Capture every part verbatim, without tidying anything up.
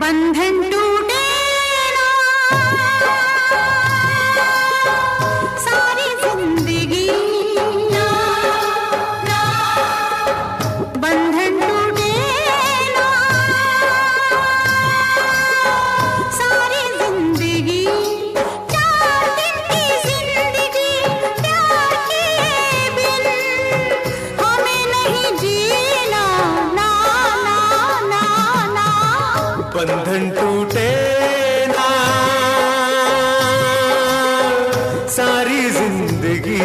बंधन टूटे ना, सारी जिंदगी ना, ना, बंधन टूटे ना, सारी जिंदगी, चार दिन की जिंदगी प्यार के बिन हमें नहीं जीना, ना, ना, ना, ना, बंधन टूटे ना, सारी जिंदगी,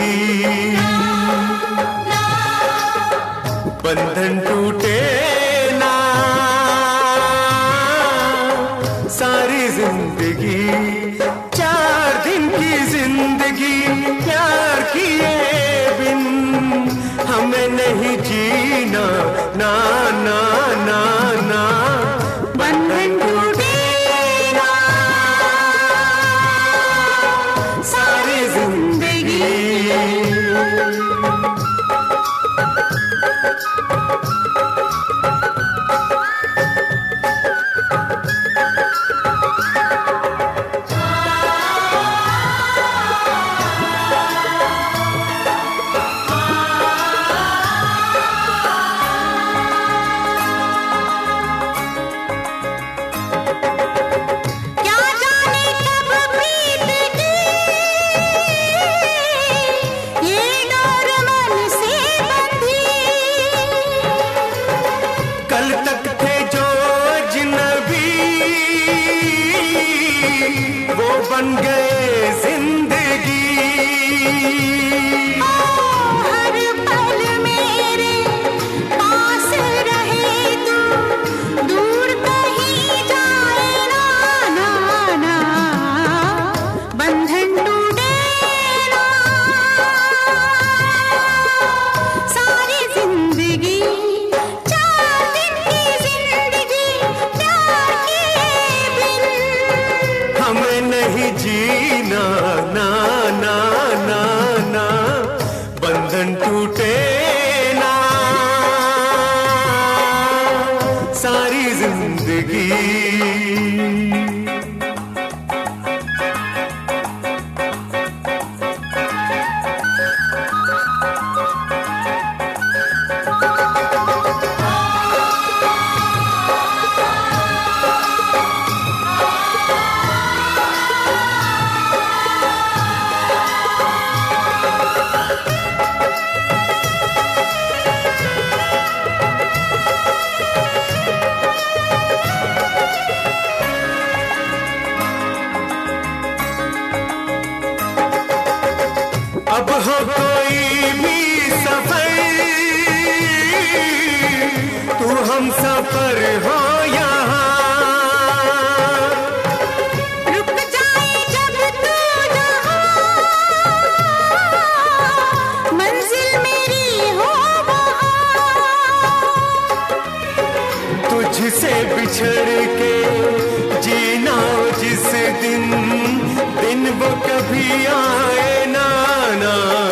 बंधन टूटे ना, सारी जिंदगी, चार दिन की जिंदगी प्यार किए बिन हमें नहीं जीना, ना, ना, ना, ना, बंधन टूटे ना, सारी जिंदगी। क्या जाने कब प्रीत की ये डोर मन से बंधी, कल तक थे जो अजनबी वो बन गए जिंदगी, हर पल मेरे पास रहे तू, दूर कहीं जाए ना, ना, ना, बंधन टूटे ना, सारी जिंदगी, चार दिन की जिंदगी प्यार के बिन हमें नहीं जीना, ना, ना, ना, ना, बंधन टूटे ना, सारी जिंदगी। अब हो कोई भी सफर, तू हम सफर हो यहाँ, रुक जाए जब तू जहाँ, मंजिल मेरी हो वहाँ, तुझसे बिछड़ के जीना जिस दिन, दिन वो कभी आए ना, ना,